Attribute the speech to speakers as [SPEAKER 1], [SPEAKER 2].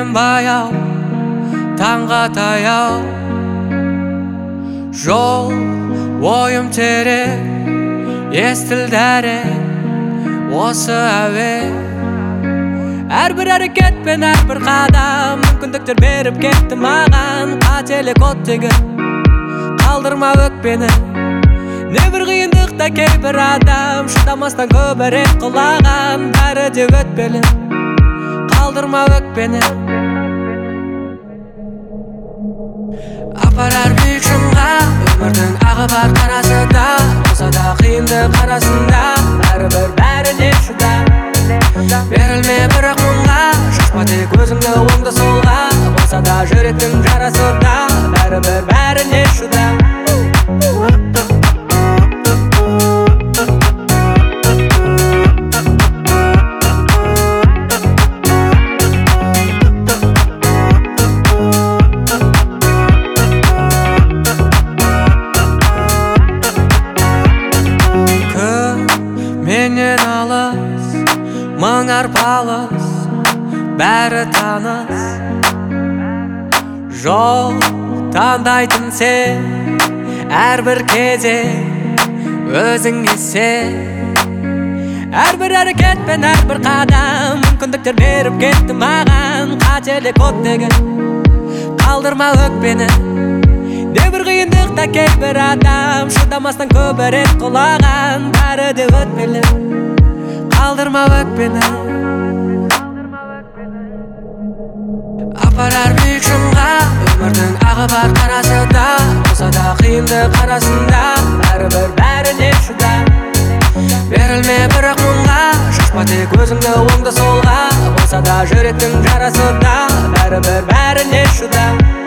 [SPEAKER 1] келем баяу, таңға таяу. Жол ойым терең, естілді әрең осы әуе. Әрбір әрекет пен әрбір қадам мүмкіндіктер беріп кетті маған. Қателік оттегін қалдырма өкпені. Небір қиындықта кейбір адам шыдамастан көбірек құлаған. Бәрі де өтпелі, қалдырма өкпені. Апарар биік шыңға, өмірдің ағы бар қарасы да. Болса да қиындық арасында бәрібір бәріне шыда. Берілме бірақ мұңға, шашпа тек өзіңді оңды солға. Болса да жүректің жарасы да бәрібір бәріне шыда. Менен алыс, мың арпалыс, бәрі таныс. Жол таңдайтын сен, әрбір кезең өзіңе сен. Әрбір әрекет пен әрбір қадам мүмкіндіктер беріп кетті маған. Қателік оттегін қалдырма өкпені. Небір қиындықта кейбір адам шыдамастан көбірек құлаған. Бәрі де өтпелі, қалдырма өкпені. Апарар биік шыңға, өмірдің ағы бар қарасы да. Болса да қиындық арасында бәрібір бәріне шыда. Берілме бірақ мұңға, шашпа тек өзіңді оңды солға. Болса да жүректің жарасы да бәрібір бәріне шыда.